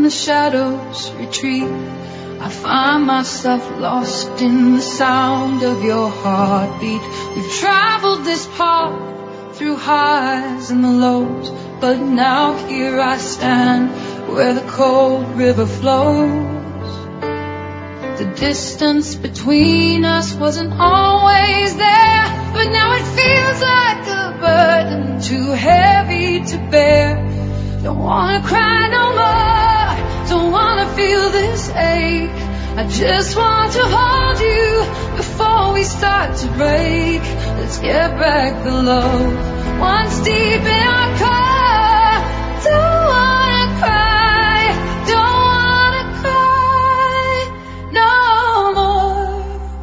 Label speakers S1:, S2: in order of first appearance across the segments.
S1: the shadows retreat, I find myself lost in the sound of your heartbeat. We've traveled this path through highs and the lows, but now here I stand where the cold river flows. The distance between us wasn't always there, but now it feels like a burden too heavy to bear. Don't wanna cry no more, don't wanna feel this ache. I just want to hold you before we start to break. Let's get back the love once deep in our car. Don't wanna cry, don't wanna cry no more.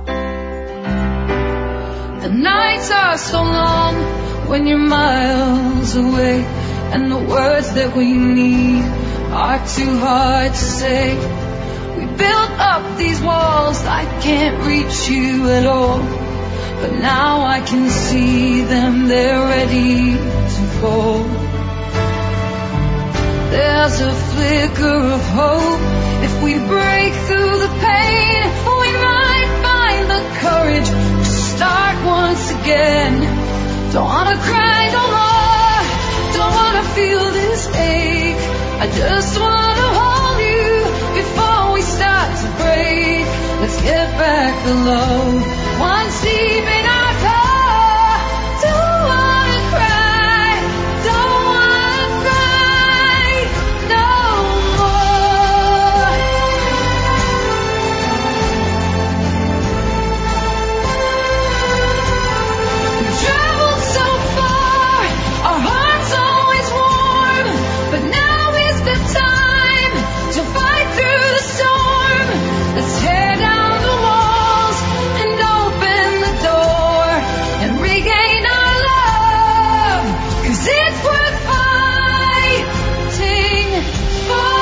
S1: The nights are so long when you're miles away, and the words that we need are too hard to say. We built up these walls, I can't reach you at all, but now I can see them, they're ready to fall. There's a flicker of hope. If we break through the pain, we might find the courage to start once again. Don't wanna cry no more, don't wanna feel this ache. I just wanna hold you before we start to break. Let's get back the love once deep in our car. Don't wanna cry, don't wanna cry no more. We've traveled so far, our hearts always warm, but now is the time to fight through the storm. Let's tear down the walls and open the door and regain our love, 'cause it's worth fighting for.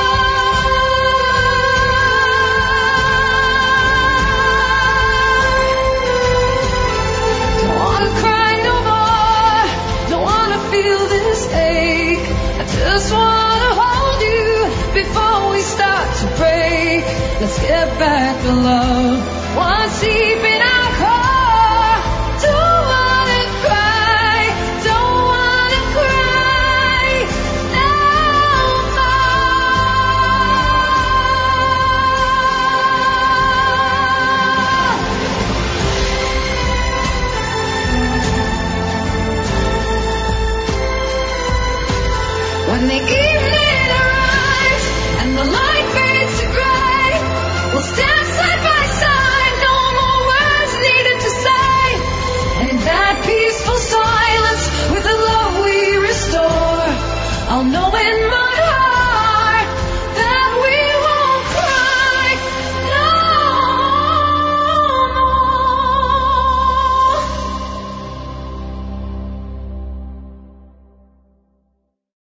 S1: Don't wanna cry no more, don't wanna feel this ache. I just wanna hold you before we start to break. Let's get back the love once deep in